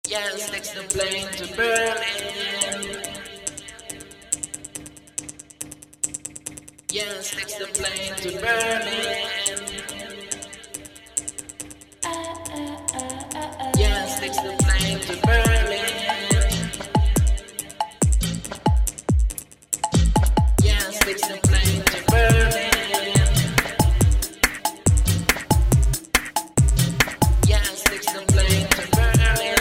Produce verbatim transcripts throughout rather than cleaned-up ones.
Yes, takes the plane to Berlin. Yes, takes the plane to Berlin. Yes, takes the plane to Berlin. Yes, takes the plane to Berlin. Yes, takes the plane to Berlin.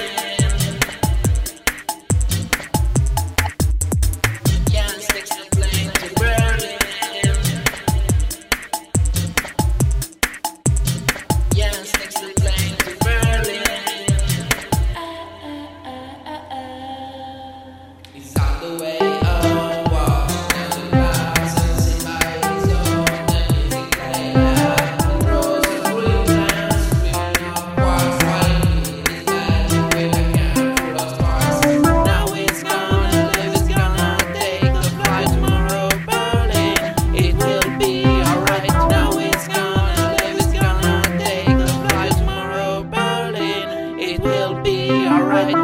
Yes, takes the plane to Berlin. Yes, takes the plane to Berlin. It's on the way up, walking down the clouds and see my zone. The music playing loud, the rose and green plants screaming up what's flying in this magic way I can't pull us parts. Now it's gonna live, it's gonna take the flight tomorrow, Berlin. It will be alright. Now it's gonna live, it's gonna take the flight tomorrow, Berlin. It will be alright.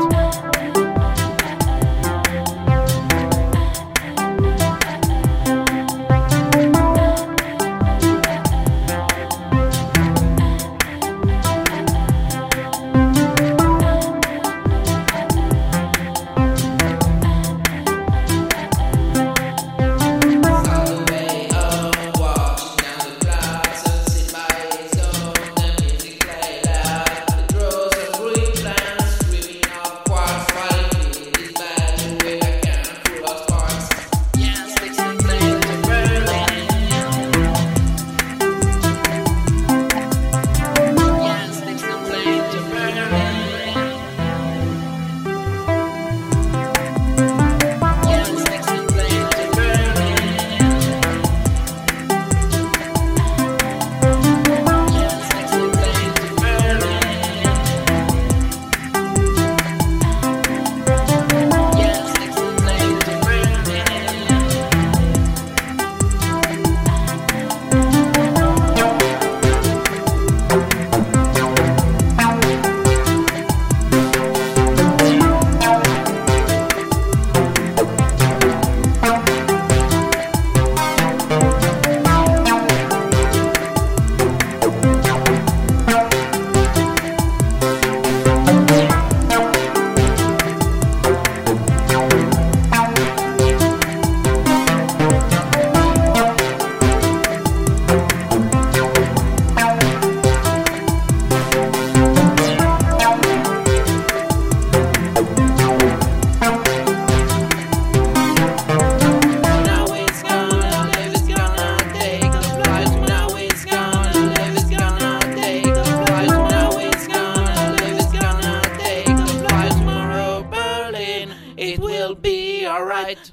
On the way up, walking down the clouds and see my zone. The music play loud, the rose and green plants screaming up what's flying in this magic way I can't pull us parts. Yes, takes the plane to Berlin. Yes, takes the plane to Berlin. Yes, takes the plane to Berlin. Yes, takes the plane to Berlin. Yes, takes the plane to Now it's gonna live, it's gonna take the flight. Now it's gonna live, it's gonna take the flight. Now it's gonna live, it's gonna take the flight tomorrow, Berlin. It will be alright.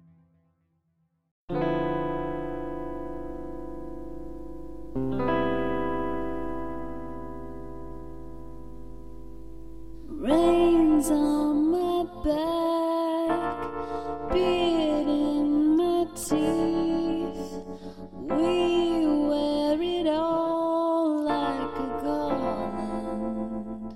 Rains on my back, beard in my teeth. We wear it all like a garland.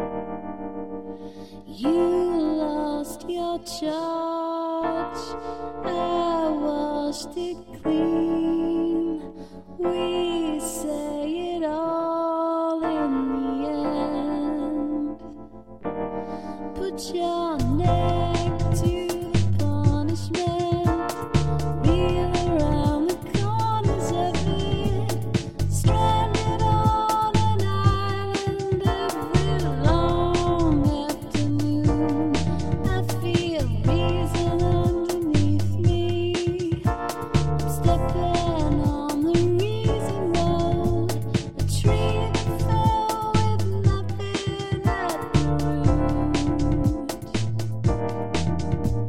You lost your charge, I washed it clean. We say it all in the end. Put your neck to the punishment. Reel around the corners of it. Stranded on an island every long afternoon. I feel reason underneath me. I'm stepping on the reason road. A tree that fell with nothing at the root.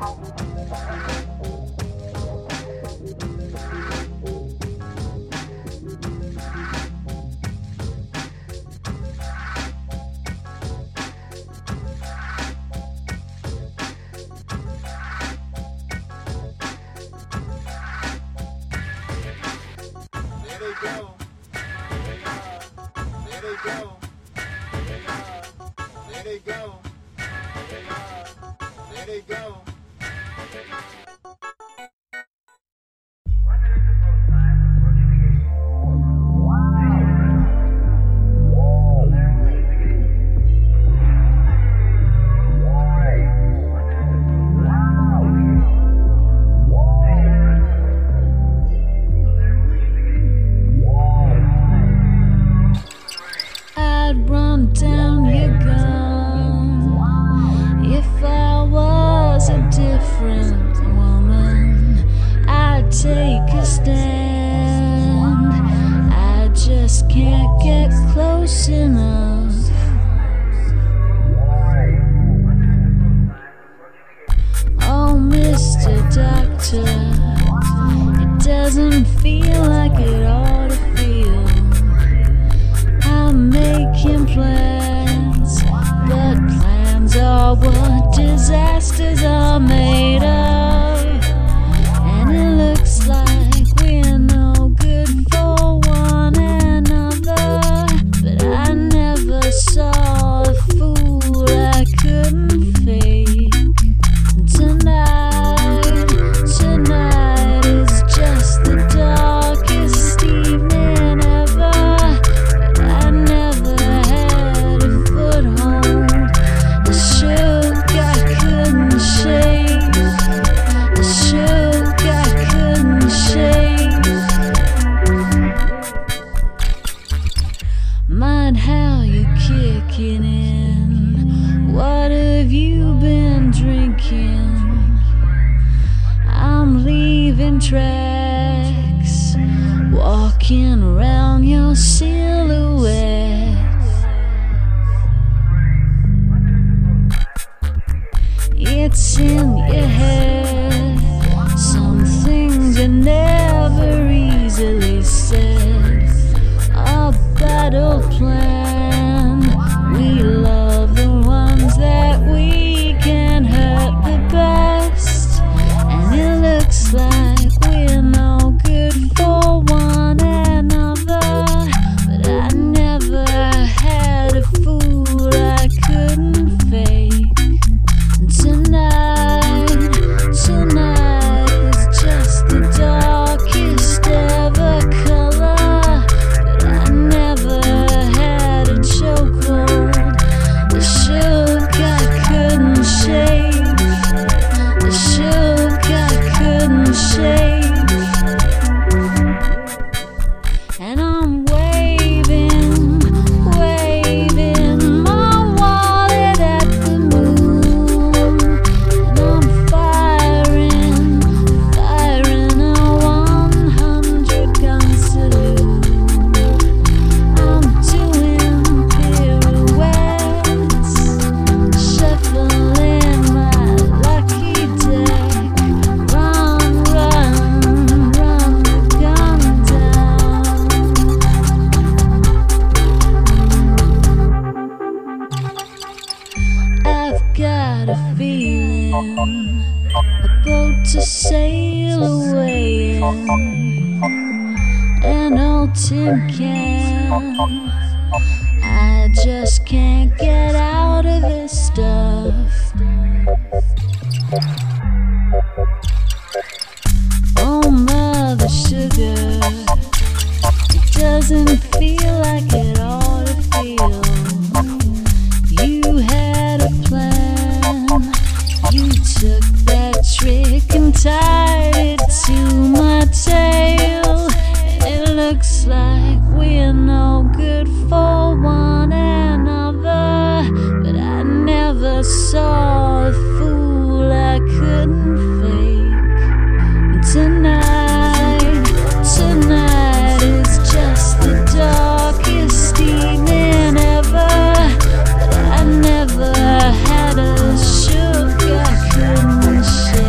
Had a sugar I couldn't shake.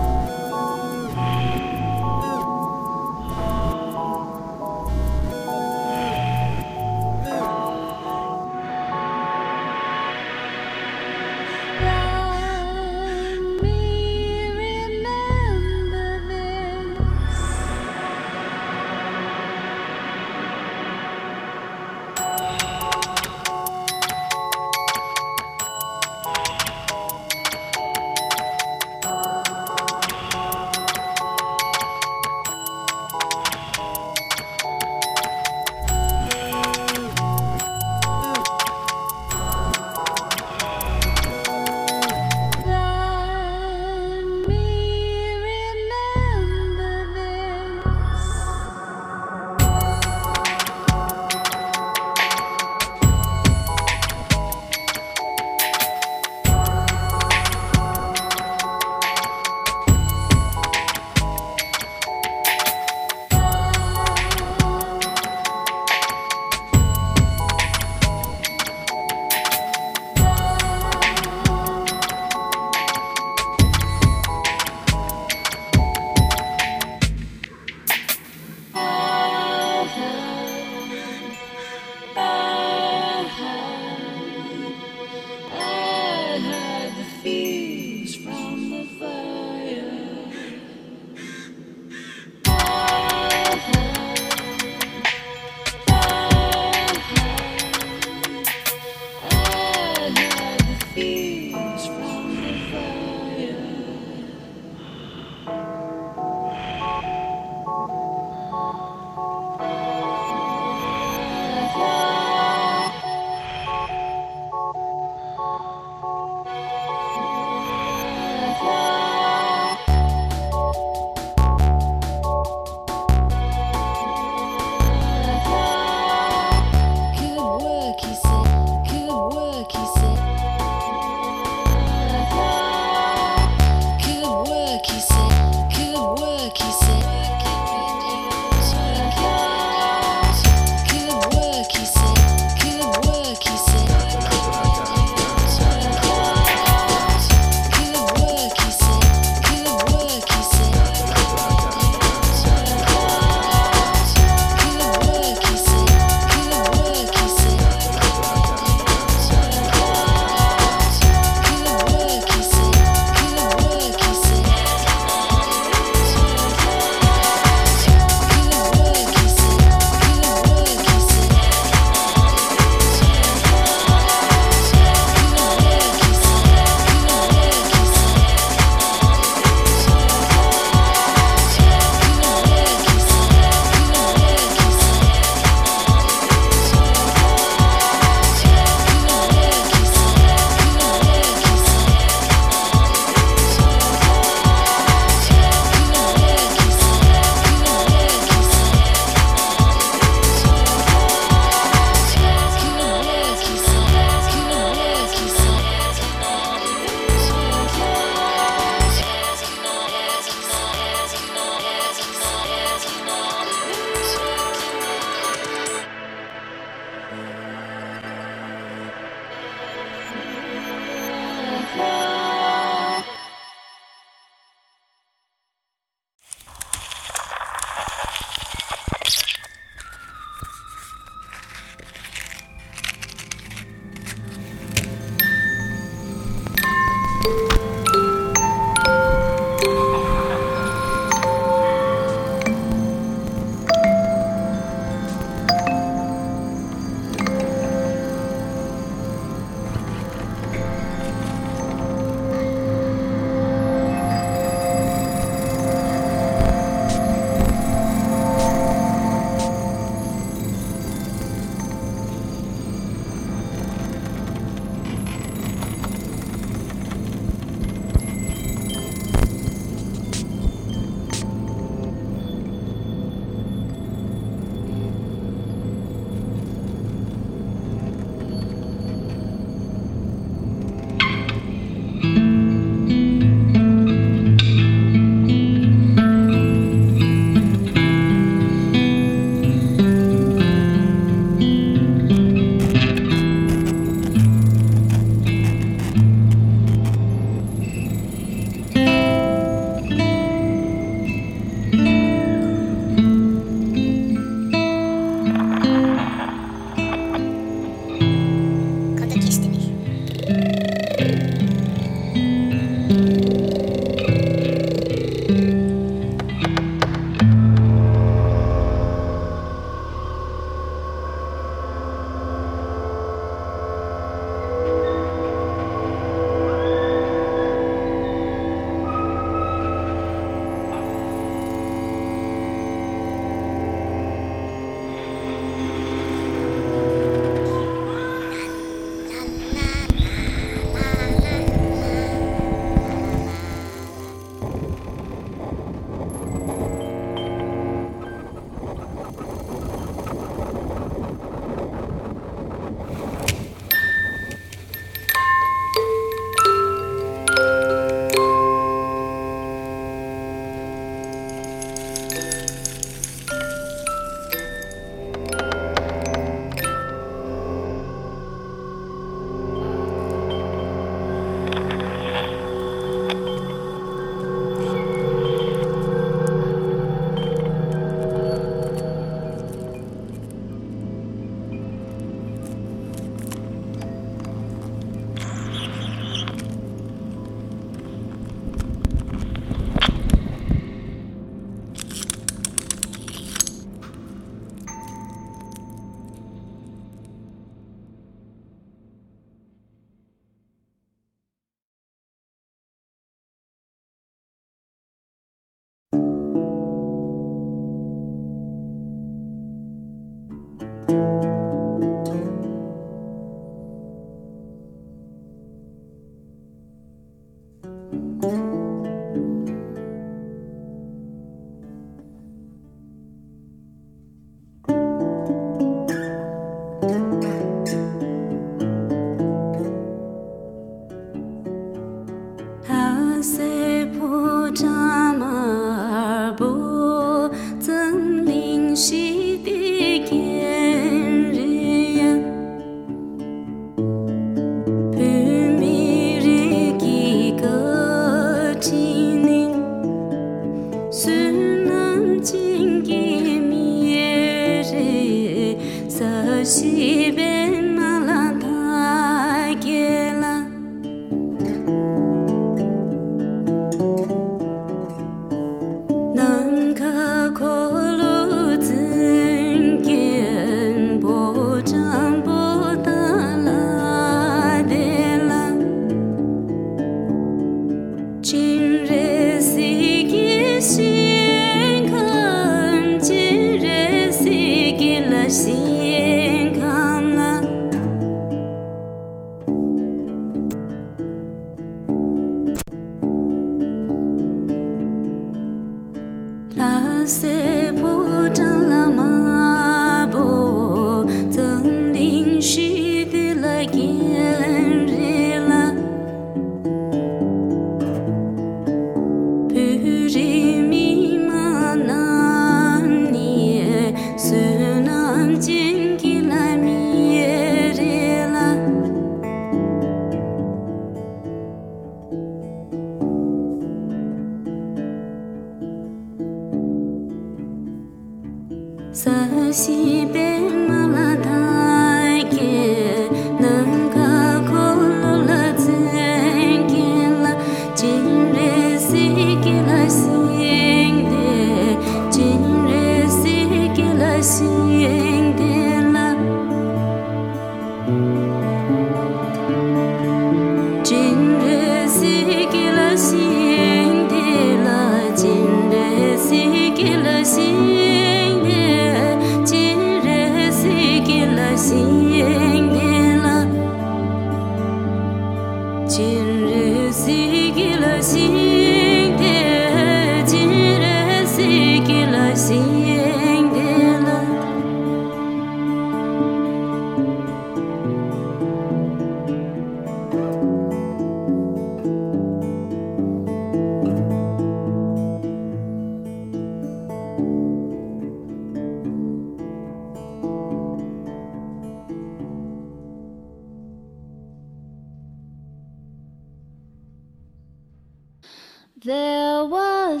There was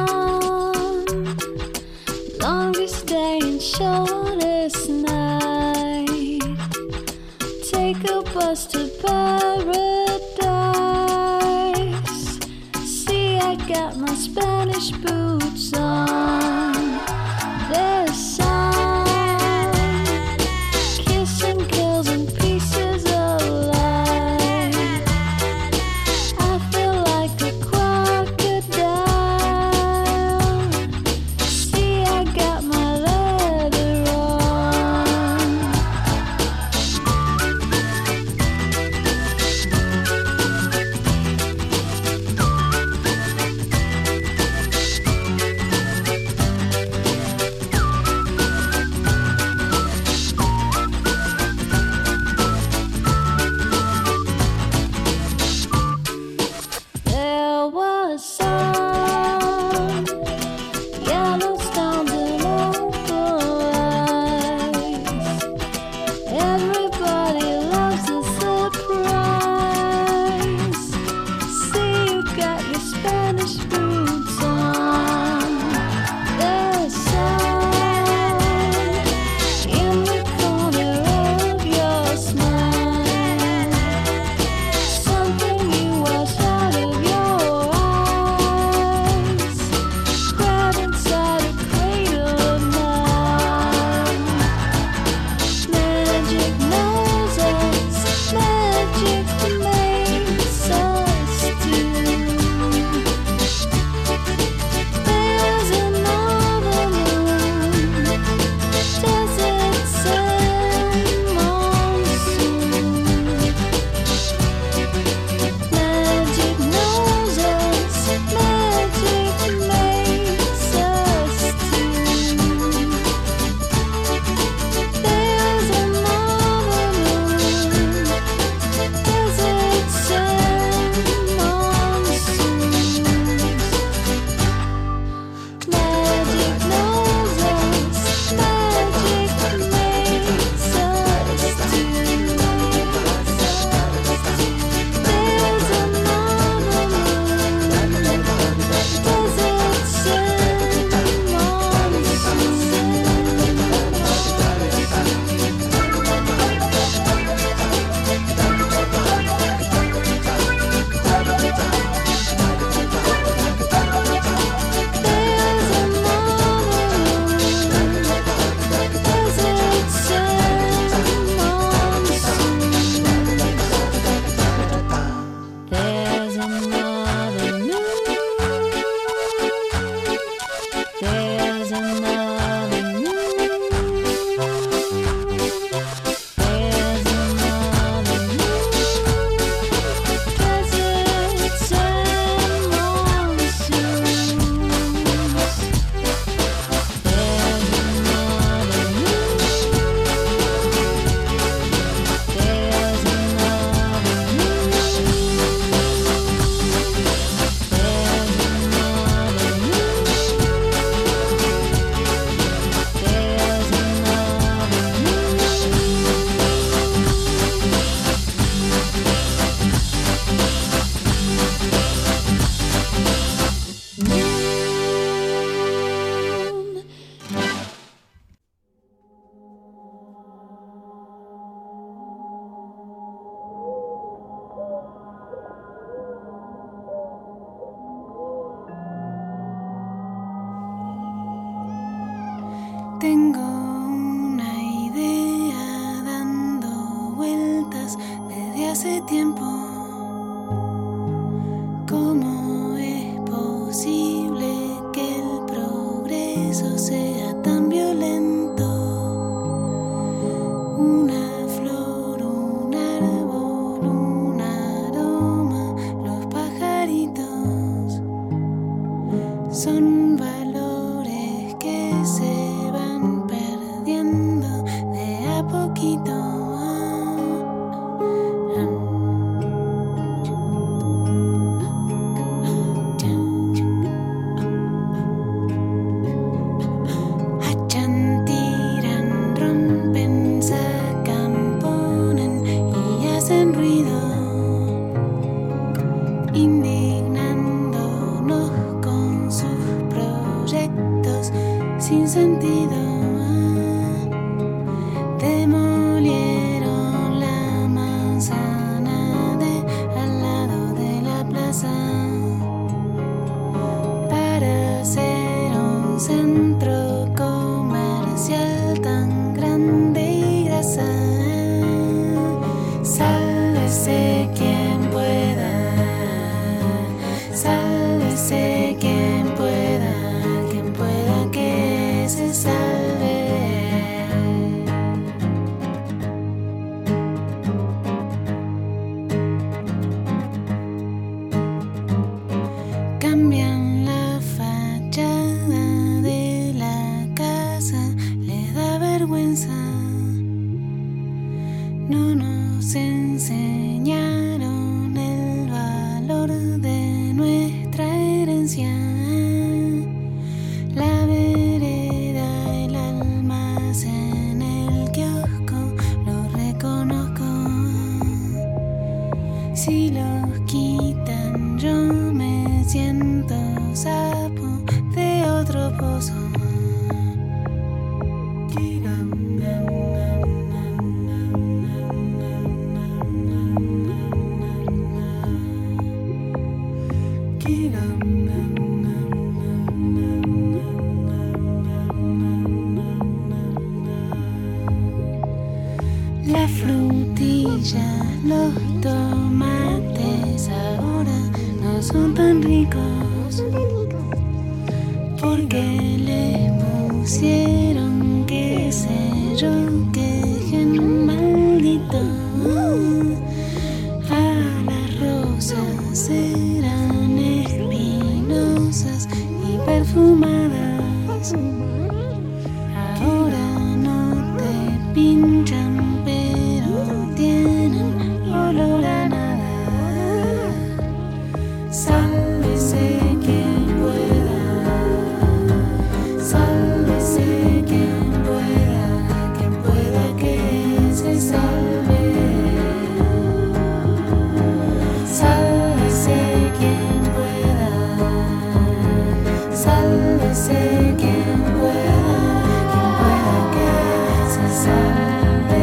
sun, longest day and shortest night. Take a bus to paradise. See, I got my Spanish boots on. There's sun, kissing kills and pieces of life. I feel like a crocodile. See, I got my leather on. Tengo una idea dando vueltas desde hace tiempo. ¿Cómo es posible que el progreso sea tan violento? Una flor, un árbol, un aroma, los pajaritos son valores que se van perdiendo de a poquito. Hachan, tiran, rompen, sacan, ponen y hacen ruido, indignándonos con sus proyectos sin sentido. Demolieron la manzana de al lado de la plaza para hacer un centro comercial tan grande y grasa. Sálvese quien pueda, sálvese quien pueda, quien pueda que se salve. Cambian la fachada de la casa, les da vergüenza. No nos enseñaron el valor de nuestra herencia. La vereda, el almacén, el kiosco, lo reconozco. Si los quitan, yo me siento sapo de otro pozo. La frutilla, los tomates ahora no son tan ricos porque les pusieron, qué sé yo, que gen maldito. A las rosas eran espinosas y perfumadas. Ahora no te pinchan, pero tienen olor a nada. Sálvese quien pueda, sálvese quien pueda, quien pueda que se salve. Sálvese quien pueda, sálvese quien pueda, quien pueda que se salve.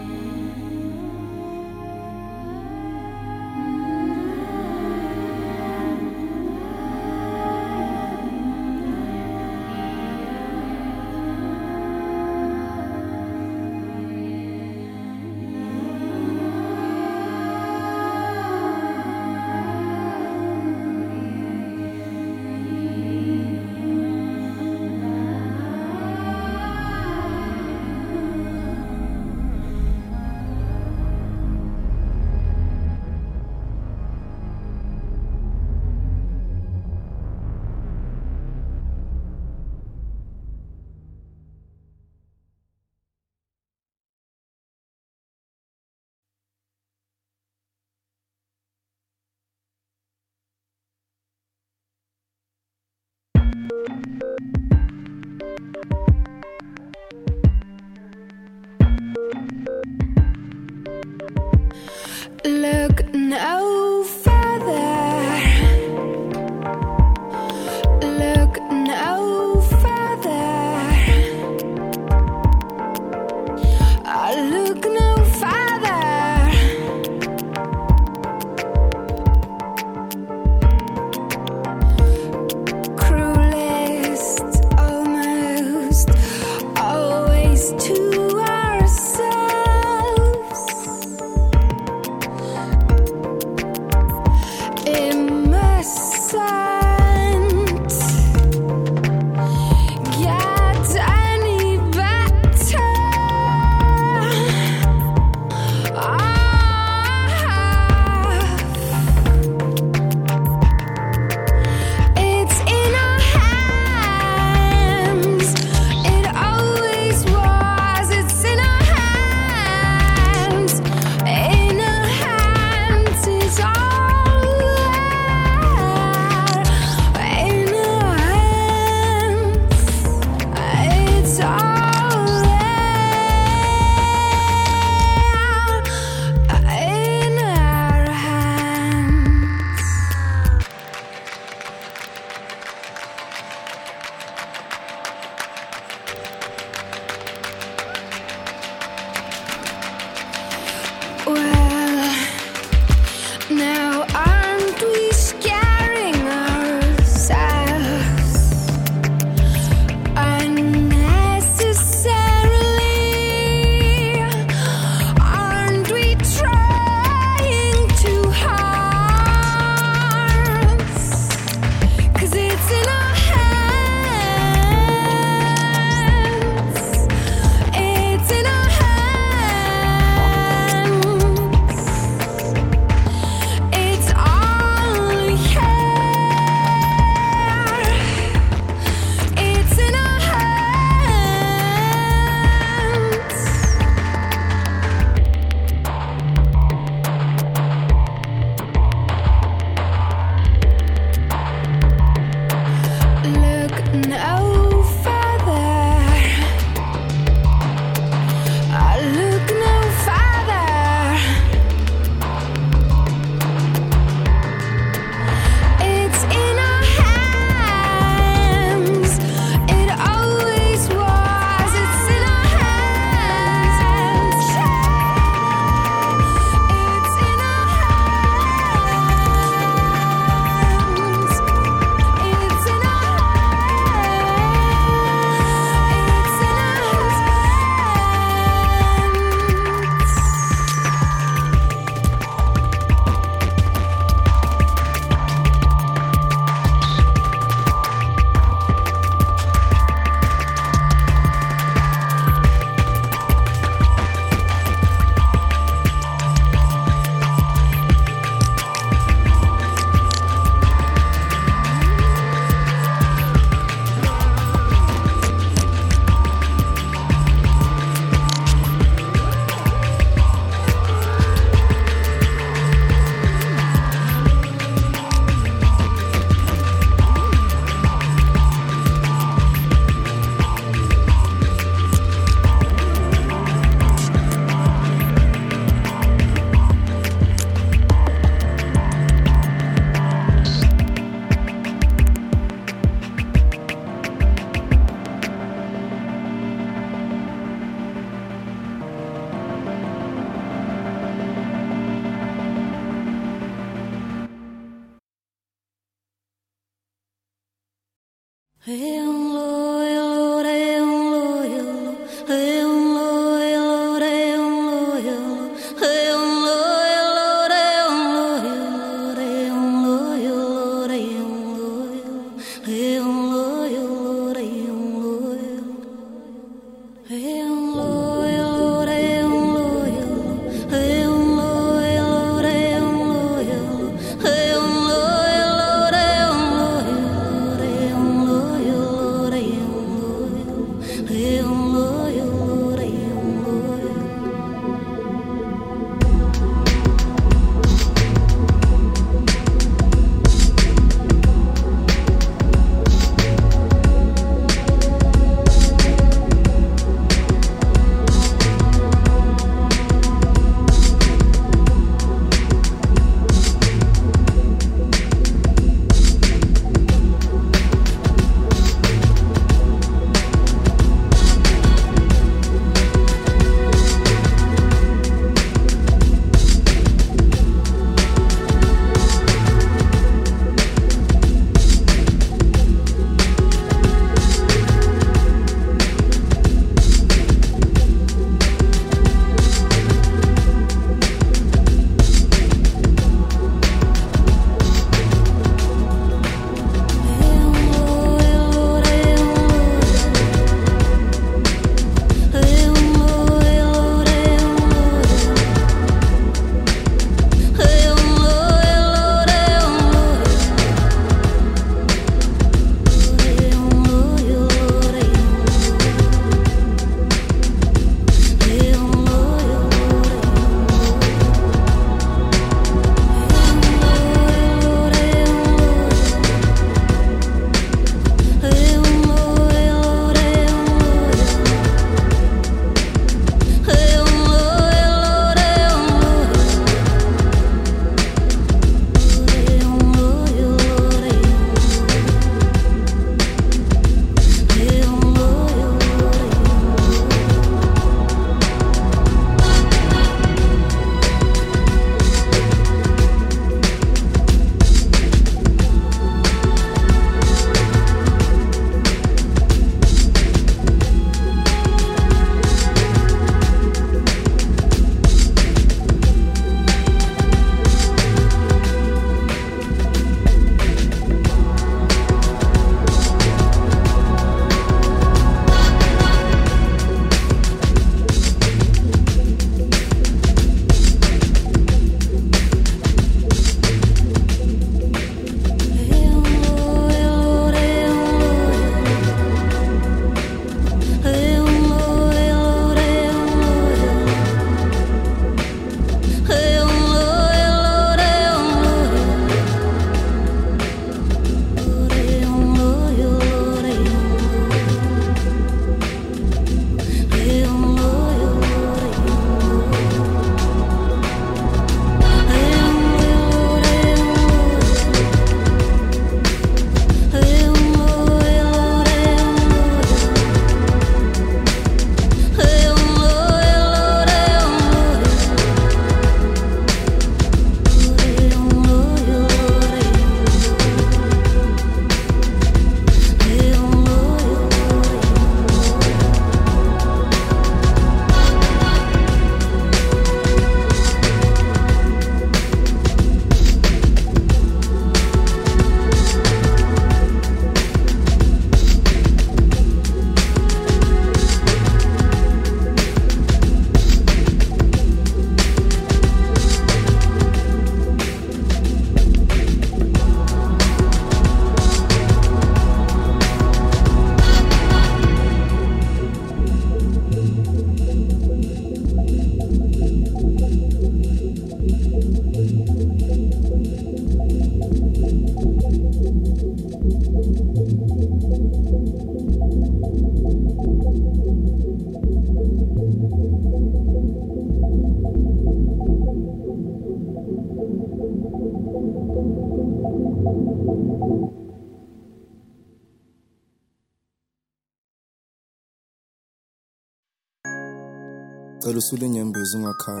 Cela usule nyembezi ngakhala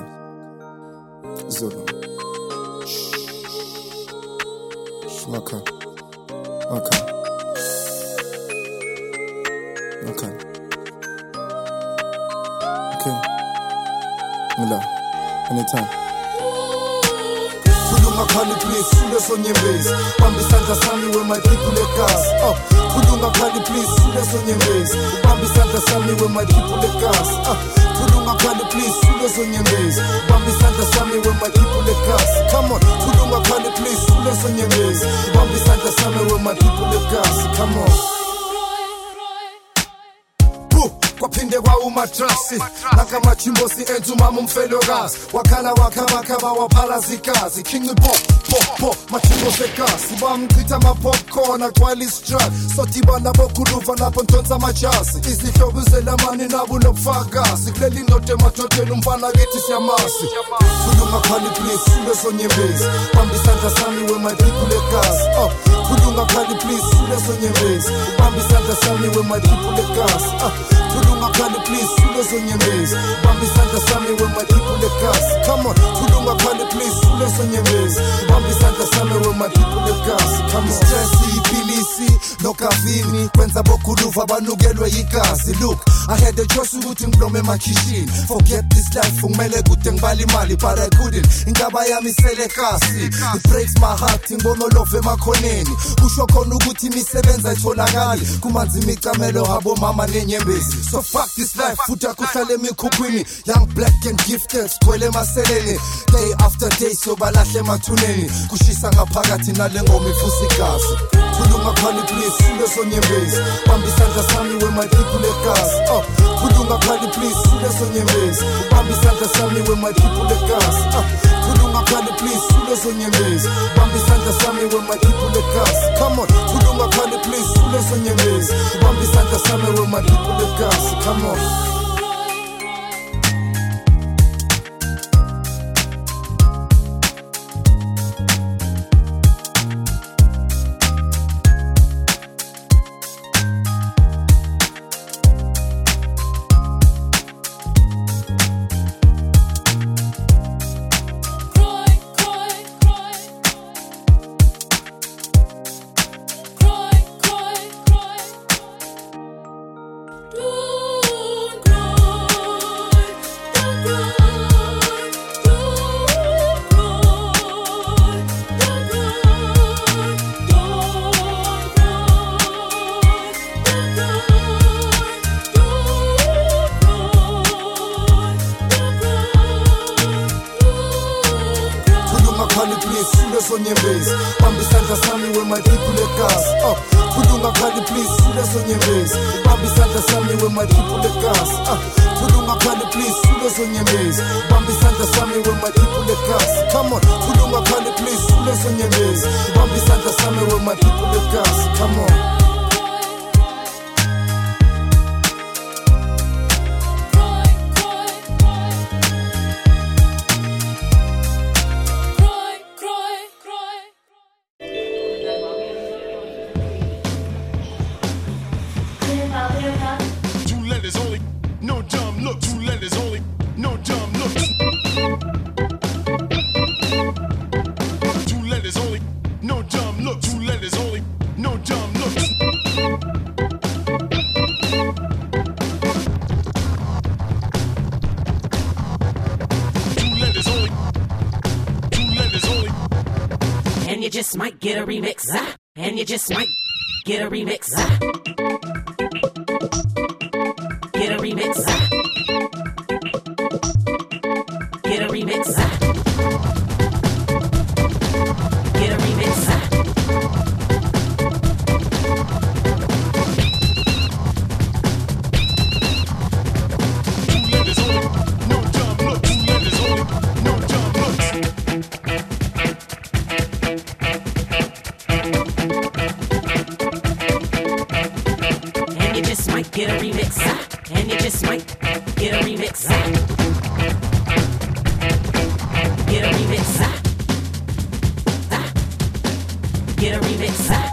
Zolo Ngakhala Ngakhala Okay. Okay. Ngila. Anytime. Khuluma khali please, sule sonyembezi. Bamba isandla sami with my people egazi. Oh, khuluma khali please, sule sonyembezi. Bamba isandla sami with my people egazi. Oh, khuluma khali please, sule sonyembezi. Bamba isandla sami with my people egazi. Come on, khuluma khali please, sule sonyembezi. Bamba isandla sami with my people egazi. Come on. Kwaphinde kwa umatrasi nakamachimbosi enzu mama umfelokazi wakhala wakhabakaba waphala zikazi king bo bo bo machimbosi ekasi bamchitha ama-popcorn agcwala istrut sodibana bokhuluva lapho ntshonsa amajasi izihlobo zelamani nabo nobufakazi kuleli ndoda emadodeni umfana kithi siyamasi khuluma khali please sule sonyembezi bamba isandla sami with my people egazi oh khuluma khali please sule sonyembezi bamba isandla sami with my people egazi oh khuluma khali please sule sonyembezi bamba isandla sami with my people egazi come on khuluma khali please sule sonyembezi bamba isandla sami with my people egazi come on stress iphilisi nokavini kwenza bokhuluva banukelwe igazi look I had the choice ukuthi ngiblome emakhishini forget this life ngimele kude ngibala imali but I couldn't ingaba yami sele kasi it breaks my heart ngibona love emakhoneni kusho khona ukuthi imisebenza itholakali kumanzi imicamelo habo mama nenyembezi so fuck this life futhi akuhlale emikhukhwini young black and gifted sigcwele emaseleni day after day sobalahle emathuneni kushisa ngaphakathi nale ngoma ifusa igazi khuluma khali please sule sonyembezi bamba isandla sami with my people egazi oh khuluma khali please sule sonyembezi bamba isandla sami with my people egazi oh khuluma khali please sule sonyembezi bamba isandla sami with my people egazi come on khuluma khali please sule sonyembezi bamba isandla sami with my people egazi come on. Sule sonyembezi bamba isandla sami with my people egazi oh khuluma khali please sule sonyembezi bamba isandla sami with my people egazi oh khuluma khali please sule sonyembezi bamba isandla sami with my people egazi come on khuluma khali please sule sonyembezi bamba isandla sami with my people egazi come on. Two letters only, no dumb look. Two letters only, no dumb look. Two letters only, no dumb look. Two letters only, no dumb look. Two letters only, two letters only. And you just might get a remix, ah. And you just might get a remix, ah. Get a remix, ah. Get a remix, ah. Get a remix, ah. Two letters only, no dumb look. Two letters only, no dumb look. And you just might get a remix, ah. And you just might get a remix, ah. Get a remix, ah. Ah. Get a remix, ah.